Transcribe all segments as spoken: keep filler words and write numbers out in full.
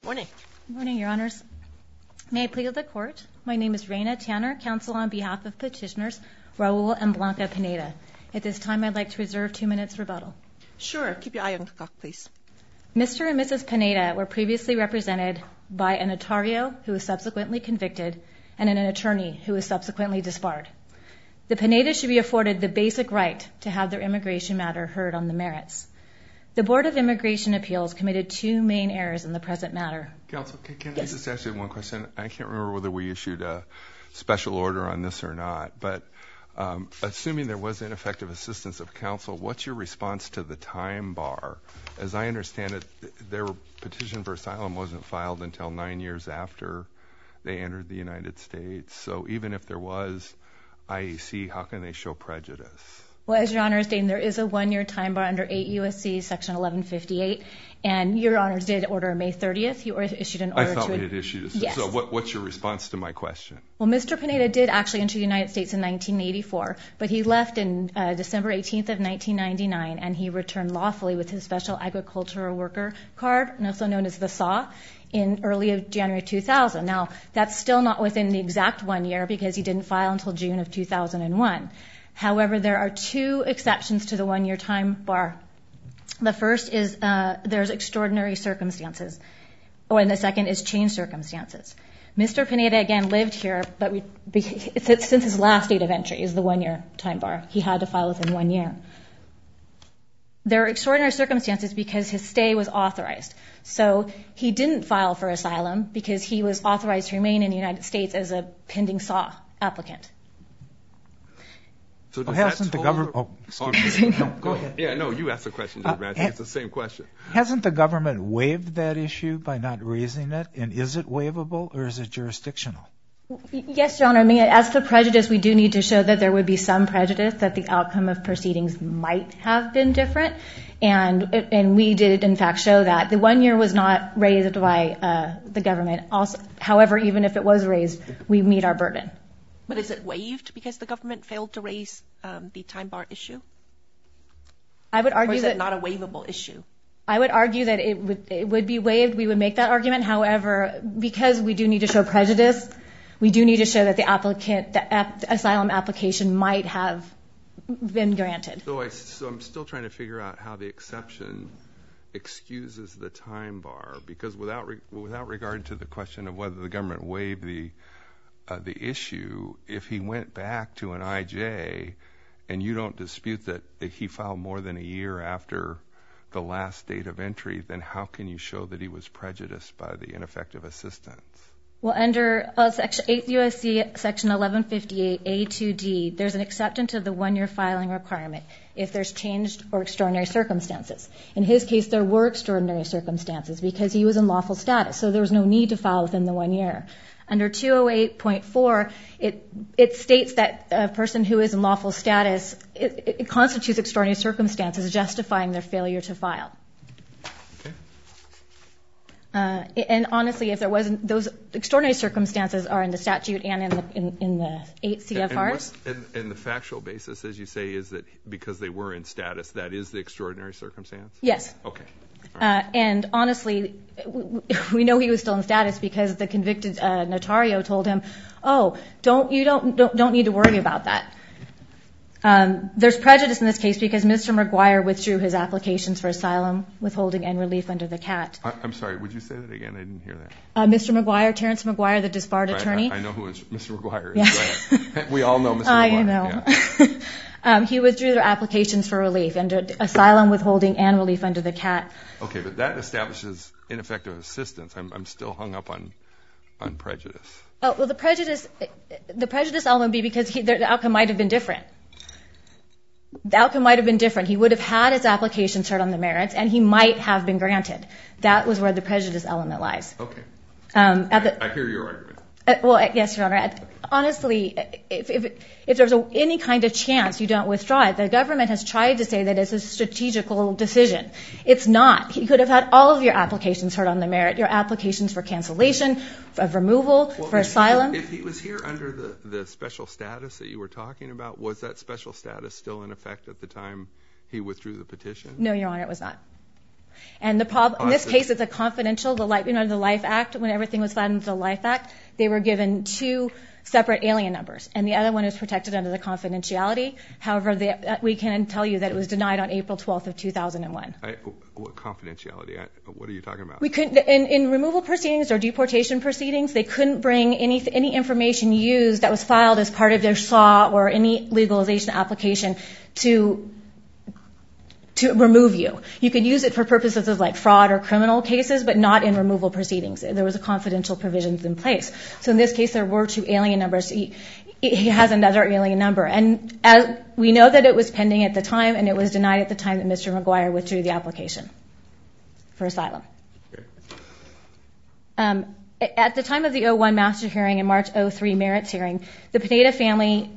Morning. Good morning, Your Honors. May I plead the court? My name is Reina Tanner, counsel on behalf of petitioners Raul and Blanca Pineda. At this time, I'd like to reserve two minutes rebuttal. Sure. Keep your eye on the clock, please. Mister and Missus Pineda were previously represented by a notario who was subsequently convicted and an attorney who was subsequently disbarred. The Pinedas should be afforded the basic right to have their immigration matter heard on the merits. The Board of Immigration Appeals committed two main errors in the present matter. Counsel, can, can yes. I just ask you one question? I can't remember whether we issued a special order on this or not, but um, assuming there was ineffective assistance of counsel, what's your response to the time bar? As I understand it, their petition for asylum wasn't filed until nine years after they entered the United States. So even if there was I E C, how can they show prejudice? Well, as Your Honor is stating, there is a one-year time bar under eight U S C Section eleven fifty-eight, and Your Honors did order May thirtieth. You issued an order I thought to... we had issued a... Yes. So what, what's your response to my question? Well, Mister Pineda did actually enter the United States in nineteen eighty-four, but he left in uh, December eighteenth of nineteen ninety-nine, and he returned lawfully with his Special Agricultural Worker Card, also known as the S A W, in early January two thousand. Now, that's still not within the exact one year because he didn't file until June of two thousand one. However, there are two exceptions to the one-year time bar. The first is uh, there's extraordinary circumstances, or and the second is changed circumstances. Mister Pineda, again, lived here, but we, since his last date of entry is the one-year time bar. He had to file within one year. There are extraordinary circumstances because his stay was authorized. So he didn't file for asylum because he was authorized to remain in the United States as a pending S A W applicant. So does well, that hasn't the toll government? the- Oh, excuse me. No, go ahead. Yeah, no, you asked the question, Uh, Judge Branch. ha- It's the same question. Hasn't the government waived that issue by not raising it? And is it waivable or is it jurisdictional? Yes, Your Honor. I mean, as to prejudice, we do need to show that there would be some prejudice, that the outcome of proceedings might have been different. And and we did, in fact, show that. The one year was not raised by uh, the government. Also, however, even if it was raised, we meet our burden. But is it waived because the government failed to raise um, the time bar issue? I would Or argue is that it not a waivable issue? I would argue that it would it would be waived. We would make that argument. However, because we do need to show prejudice, we do need to show that the applicant, the ap- asylum application might have been granted. So, I, so I'm still trying to figure out how the exception excuses the time bar, because without re, without regard to the question of whether the government waived the uh, the issue, if he went back to an I J and you don't dispute that he filed more than a year after the last date of entry, then how can you show that he was prejudiced by the ineffective assistance? Well, under uh, section eight U S C Section eleven fifty-eight A two D, there's an acceptance of the one-year filing requirement if there's changed or extraordinary circumstances. In his case, there were extraordinary circumstances because he was in lawful status, so there was no need to file within the one year. Under two oh eight point four, it it states that a person who is in lawful status, it, it constitutes extraordinary circumstances justifying their failure to file. Uh, and honestly, if there wasn't, those extraordinary circumstances are in the statute and in the in, in the eight C F Rs. And, and, and the factual basis, as you say, is that because they were in status, that is the extraordinary circumstance? Yes. Okay. Uh, and honestly, we know he was still in status because the convicted uh, notario told him, "Oh, don't you don't don't, don't need to worry about that." Um, there's prejudice in this case because Mister McGuire withdrew his applications for asylum, withholding, and relief under the C A T. I, I'm sorry, would you say that again? I didn't hear that. Uh, Mister McGuire, Terrence McGuire, the disbarred Right, attorney. I, I know who is Mister McGuire is. Yes. Right. We all know Mister I McGuire. know. Yeah. um, he withdrew their applications for relief, under asylum, withholding, and relief under the C A T. Okay, but that establishes ineffective assistance. I'm, I'm still hung up on on prejudice. Oh, well, the prejudice, the prejudice element would be because he, the outcome might have been different. The outcome might have been different. He would have had his application heard on the merits, and he might have been granted. That was where the prejudice element lies. Okay. Um, at the, I hear your argument. Uh, well, yes, Your Honor. Honestly, if, if, if there's a, any kind of chance you don't withdraw it, the government has tried to say that it's a strategical decision. It's not. He could have had all of your applications heard on the merit, your applications for cancellation, of removal, well, for if asylum. He, if he was here under the, the special status that you were talking about, was that special status still in effect at the time he withdrew the petition? No, Your Honor, it was not. And the problem in this case, it's a confidential, the life, you know, the Life Act, when everything was filed under the Life Act, they were given two separate alien numbers, and the other one is protected under the confidentiality. However, the, we can tell you that it was denied on April twelfth of two thousand one. I, what confidentiality? I, what are you talking about? We couldn't, in, in removal proceedings or deportation proceedings, they couldn't bring any any information used that was filed as part of their S A W or any legalization application to to remove you. You could use it for purposes of like fraud or criminal cases, but not in removal proceedings. There was a confidential provisions in place. So in this case, there were two alien numbers. He, he has another alien number. And as we know that it was pending at the time, and it was denied at the time that Mister McGuire withdrew the application for asylum. Okay. Um, at the time of the oh one master hearing and March oh three merits hearing, the Pineda family,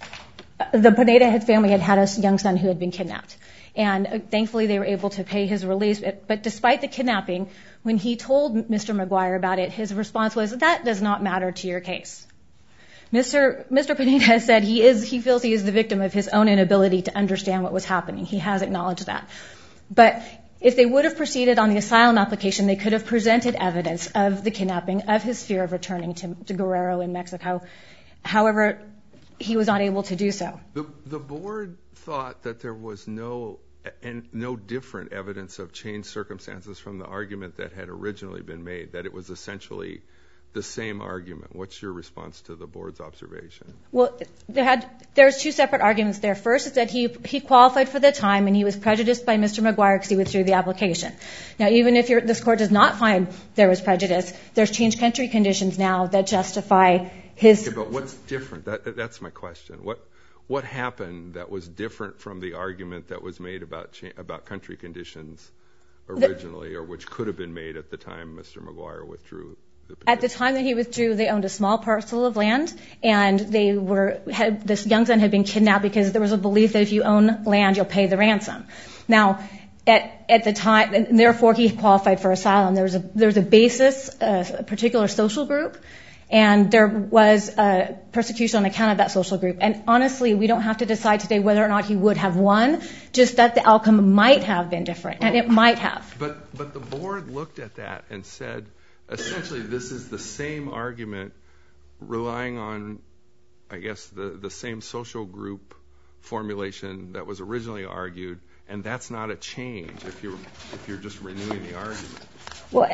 the Pineda family had had a young son who had been kidnapped. And uh, thankfully they were able to pay his release. But, but despite the kidnapping, when he told Mister McGuire about it, his response was, that does not matter to your case. Mister Mister Pineda said he is, he feels he is the victim of his own inability to understand what was happening. He has acknowledged that. But if they would have proceeded on the asylum application, they could have presented evidence of the kidnapping, of his fear of returning to, to Guerrero in Mexico. However, he was not able to do so. The, the board thought that there was no and no different evidence of changed circumstances from the argument that had originally been made, that it was essentially the same argument. What's your response to the board's observation? Well, there had, there's two separate arguments there. First is that he, he qualified for the time and he was prejudiced by Mister McGuire because he withdrew the application. Now, even if you're, this court does not find there was prejudice, there's changed country conditions now that justify his... Okay, but what's different? That, that's my question. What What happened that was different from the argument that was made about cha- about country conditions originally, the, or which could have been made at the time Mister McGuire withdrew the petition? At the time that he withdrew, they owned a small parcel of land, and they were had, this young son had been kidnapped because there was a belief that if you own land, you'll pay the ransom. Now, at at the time, and therefore he qualified for asylum. There was a there was a basis, a particular social group. And there was uh, persecution on account of that social group. And honestly, we don't have to decide today whether or not he would have won, just that the outcome might have been different, and it might have. But but the board looked at that and said, essentially, this is the same argument relying on, I guess, the, the same social group formulation that was originally argued, and that's not a change if you're, if you're just renewing the argument. Well,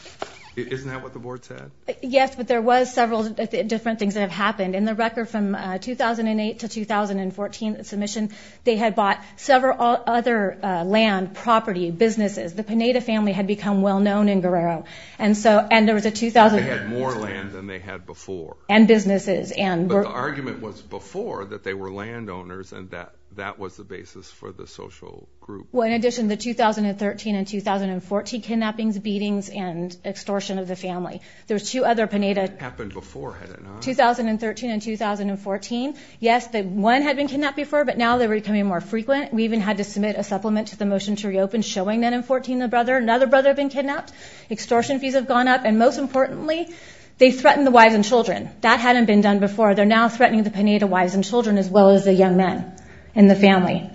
isn't that what the board said? Yes, but there was several different things that have happened. In the record from uh, two thousand eight to two thousand fourteen submission, they had bought several other uh, land, property, businesses. The Pineda family had become well known in Guerrero, and so and there was a two thousand. They had more land than they had before. And businesses, and but the argument was before that they were landowners, and that that was the basis for the social group. Well, in addition, the two thousand thirteen and two thousand fourteen kidnappings, beatings, and extortion of the family. There's two other Pineda. It happened before, had it not? two thousand thirteen and two thousand fourteen. Yes, the one had been kidnapped before, but now they were becoming more frequent. We even had to submit a supplement to the motion to reopen showing that in fourteen the brother, another brother had been kidnapped. Extortion fees have gone up, and most importantly, they threatened the wives and children. That hadn't been done before. They're now threatening the Pineda wives and children as well as the young men in the family.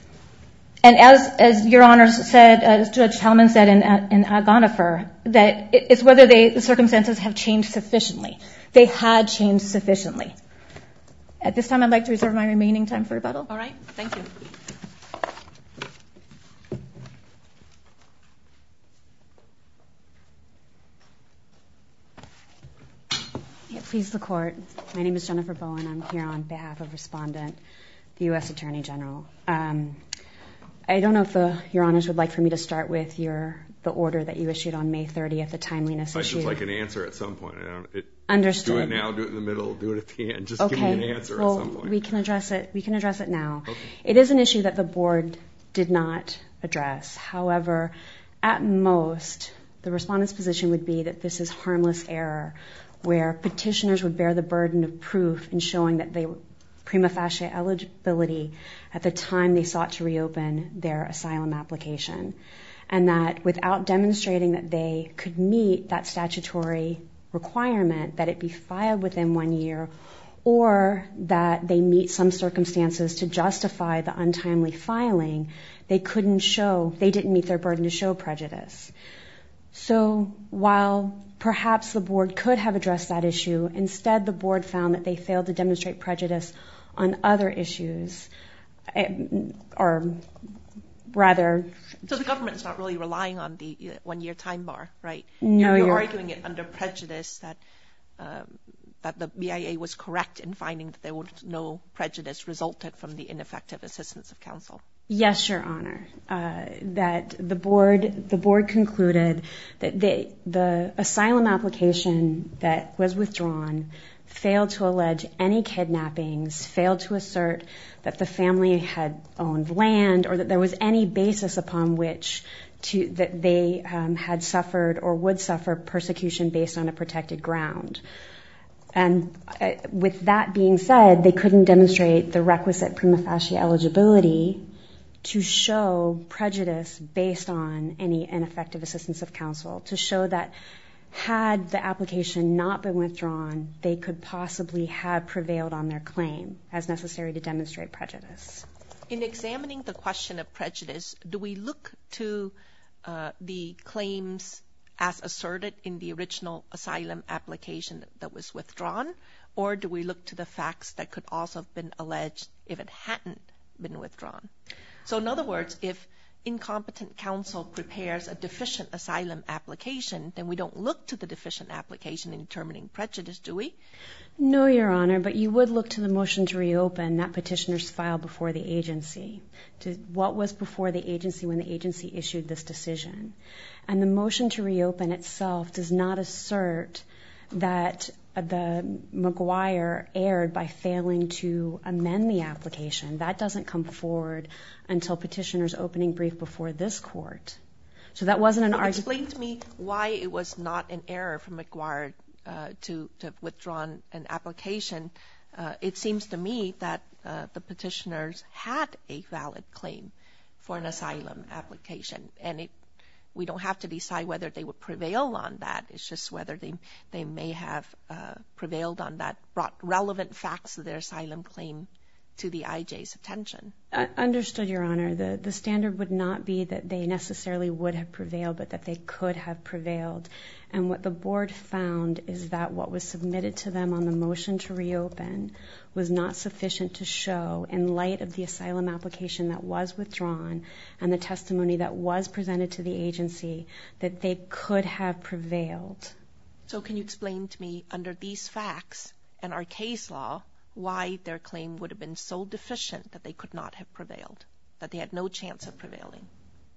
And as, as Your Honor said, as Judge Talman said in, in Agonifer, that it's whether they, the circumstances have changed sufficiently. They had changed sufficiently. At this time, I'd like to reserve my remaining time for rebuttal. All right. Thank you. Yeah, please, the Court. My name is Jennifer Bowen. I'm here on behalf of Respondent, the U S Attorney General. Um, I don't know if the, Your Honors would like for me to start with your the order that you issued on May thirtieth, the timeliness I'd issue. I'd just like an answer at some point. I don't, it, Understood. Do it now, do it in the middle, do it at the end. Just okay. give me an answer well, at some point. We can address it. We can address it now. Okay. It is an issue that the Board did not address. However, at most, the Respondent's position would be that this is harmless error, where petitioners would bear the burden of proof in showing that they were prima facie eligibility at the time they sought to reopen their asylum application, and that without demonstrating that they could meet that statutory requirement, that it be filed within one year, or that they meet some circumstances to justify the untimely filing, they couldn't show, they didn't meet their burden to show prejudice. So while perhaps the board could have addressed that issue, instead the board found that they failed to demonstrate prejudice on other issues, or rather... So the government is not really relying on the one-year time bar, right? No, you're, you're you're arguing it under prejudice that um, that the B I A was correct in finding that there was no prejudice resulted from the ineffective assistance of counsel. Yes, Your Honor. Uh, that the board the board concluded that they, the asylum application that was withdrawn failed to allege any kidnappings, failed to assert that the family had owned land or that there was any basis upon which to, that they um, had suffered or would suffer persecution based on a protected ground. And uh, with that being said, they couldn't demonstrate the requisite prima facie eligibility to show prejudice based on any ineffective assistance of counsel, to show that had the application not been withdrawn, they could possibly have prevailed on their claim as necessary to demonstrate prejudice. In examining the question of prejudice, do we look to uh, the claims as asserted in the original asylum application that was withdrawn, or do we look to the facts that could also have been alleged if it hadn't been withdrawn? So in other words, if incompetent counsel prepares a deficient asylum application, then we don't look to the deficient application in determining prejudice, do we? No, Your Honor, but you would look to the motion to reopen that petitioners filed before the agency, to what was before the agency when the agency issued this decision. And the motion to reopen itself does not assert that the McGuire erred by failing to amend the application. That doesn't come forward until petitioner's opening brief before this court. So that wasn't an so argument. Explain to me why it was not an error for McGuire uh, to, to have withdrawn an application. Uh, it seems to me that uh, the petitioners had a valid claim for an asylum application, and it we don't have to decide whether they would prevail on that. It's just whether they they may have uh, prevailed on that, brought relevant facts of their asylum claim to the I J's attention. Uh, understood, Your Honor. The, the standard would not be that they necessarily would have prevailed, but that they could have prevailed. And what the board found is that what was submitted to them on the motion to reopen was not sufficient to show, in light of the asylum application that was withdrawn and the testimony that was presented to the agency, that they could have prevailed. So can you explain to me, under these facts and our case law, why their claim would have been so deficient that they could not have prevailed, that they had no chance of prevailing?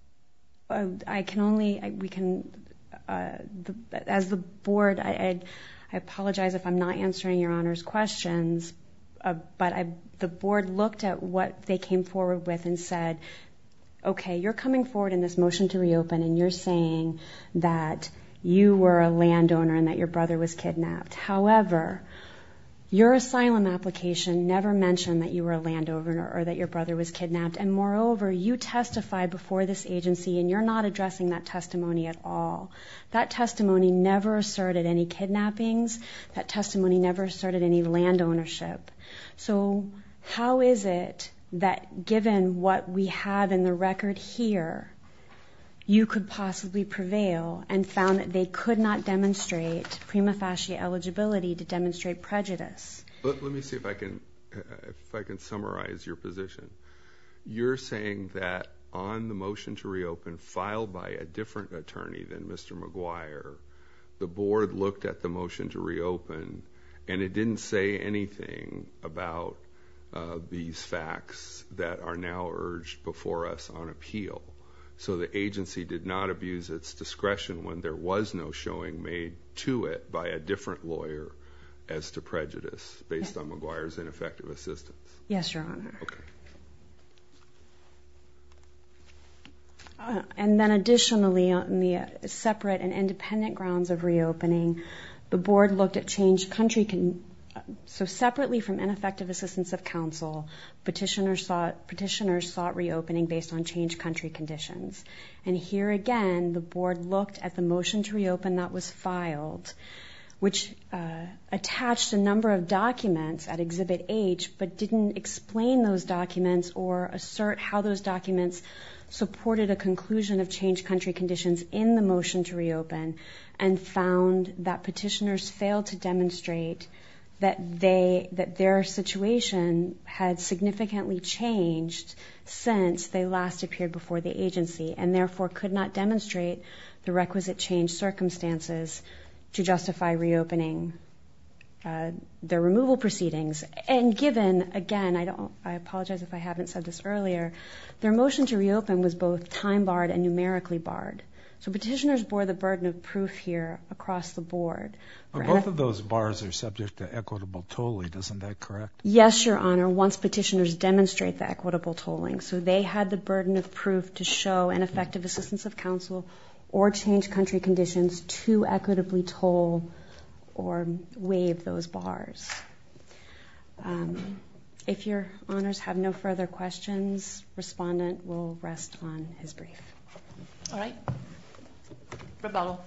Uh, I can only, I, we can, uh, the, as the board, I, I, I apologize if I'm not answering Your Honor's questions, uh, but I, the board looked at what they came forward with and said, okay, you're coming forward in this motion to reopen and you're saying that you were a landowner and that your brother was kidnapped. However, your asylum application never mentioned that you were a landowner or that your brother was kidnapped. And moreover, you testified before this agency and you're not addressing that testimony at all. That testimony never asserted any kidnappings. That testimony never asserted any land ownership. So how is it that, given what we have in the record here, you could possibly prevail, and found that they could not demonstrate prima facie eligibility to demonstrate prejudice? Let, let me see if I can if I can summarize your position. You're saying that on the motion to reopen filed by a different attorney than Mister McGuire, the board looked at the motion to reopen and it didn't say anything about uh, these facts that are now urged before us on appeal. So the agency did not abuse its discretion when there was no showing made to it by a different lawyer as to prejudice based on McGuire's ineffective assistance. Yes, Your Honor. Okay. Uh, and then additionally, on the uh, separate and independent grounds of reopening, the board looked at changed country con- So separately from ineffective assistance of counsel, petitioners sought, petitioners sought reopening based on changed country conditions. And here again, the board looked at the motion to reopen that was filed, which uh, attached a number of documents at Exhibit H, but didn't explain those documents or assert how those documents supported a conclusion of changed country conditions in the motion to reopen, and found that petitioners failed to demonstrate that they that their situation had significantly changed since they last appeared before the agency, and therefore could not demonstrate the requisite changed circumstances to justify reopening uh, their removal proceedings. And given, again, I don't, I apologize if I haven't said this earlier, their motion to reopen was both time barred and numerically barred. So petitioners bore the burden of proof here across the board. Well, both of those bars are subject to equitable tolling, isn't that correct? Yes, Your Honor, once petitioners demonstrate the equitable tolling. So they had the burden of proof to show ineffective assistance of counsel or change country conditions to equitably toll or waive those bars. Um, if Your Honors have no further questions, respondent will rest on his brief. All right. Rebuttal.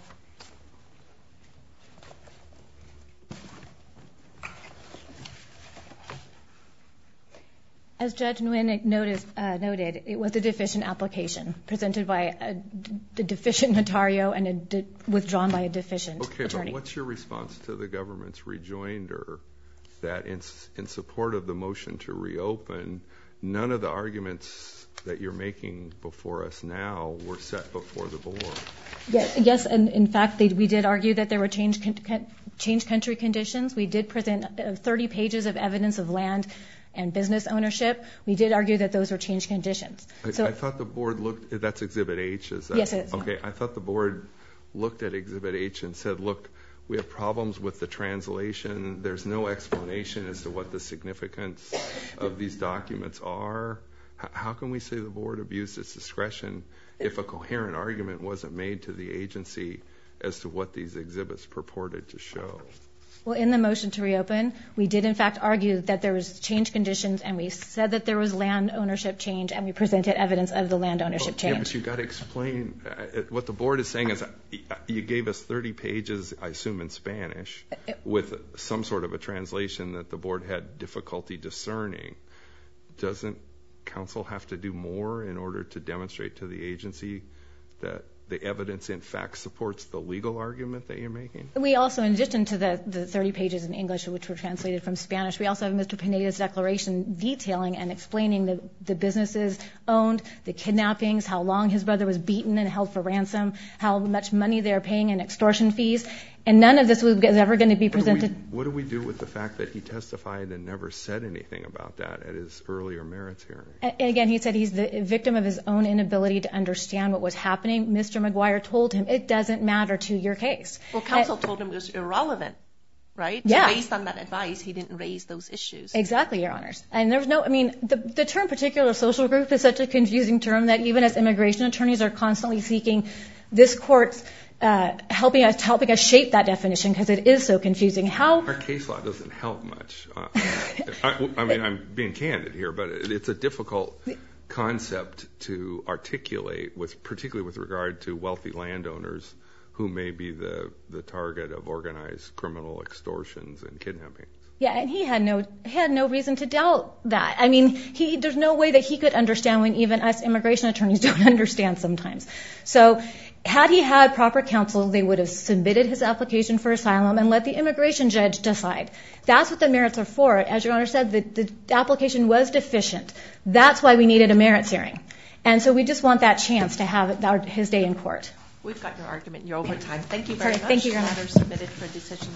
As Judge Nguyen noticed, uh, noted, it was a deficient application presented by a, a deficient notario and a de- withdrawn by a deficient okay, attorney. Okay, but what's your response to the government's rejoinder that in, in support of the motion to reopen, none of the arguments that you're making before us now were set before the board? Yes, yes, and in fact, they, we did argue that there were change, con- change country conditions. We did present uh, thirty pages of evidence of land and business ownership. We did argue that those were change conditions. I, so, I thought the board looked, that's Exhibit H, is that? Yes, it is. Okay, I thought the board looked at Exhibit H and said, look, we have problems with the translation. There's no explanation as to what the significance of these documents are. H- how can we say the board abused its discretion if a coherent argument wasn't made to the agency as to what these exhibits purported to show? Well, in the motion to reopen, we did in fact argue that there was change conditions, and we said that there was land ownership change, and we presented evidence of the land ownership well, change. Yeah, but you've got to explain. Uh, what the board is saying is uh, you gave us thirty pages, I assume in Spanish, with some sort of a translation that the board had difficulty discerning. Doesn't counsel have to do more in order to demonstrate to the agency that the evidence in fact supports the legal argument that you're making? We also, in addition to the, the thirty pages in English, which were translated from Spanish, we also have Mister Pineda's declaration detailing and explaining the, the businesses owned, the kidnappings, how long his brother was beaten and held for ransom, how much money they're paying in extortion fees. And none of this was ever going to be presented. What do, we, what do we do with the fact that he testified and never said anything about that at his earlier merits hearing? And again, he said he's the victim of his own inability to understand what was happening. Mister McGuire told him it doesn't matter to your case. Well, counsel and, told him it was irrelevant, right? Yeah. So based on that advice, he didn't raise those issues. Exactly, Your Honors. And there's no, I mean, the, the term particular social group is such a confusing term that even as immigration attorneys are constantly seeking this court's Uh, helping us helping us shape that definition because it is so confusing. How our case law doesn't help much. Uh, I, I mean, I'm being candid here, but it, it's a difficult concept to articulate, with particularly with regard to wealthy landowners who may be the the target of organized criminal extortions and kidnappings. Yeah, and he had no he had no reason to doubt that. I mean, he there's no way that he could understand when even us immigration attorneys don't understand sometimes. So had he had proper counsel, they would have submitted his application for asylum and let the immigration judge decide. That's what the merits are for. As Your Honor said, the, the application was deficient. That's why we needed a merits hearing. And so we just want that chance to have our, his day in court. We've got your argument. You're over time. Thank you very Sorry, much. thank you, Your Honor. Matter submitted for decision.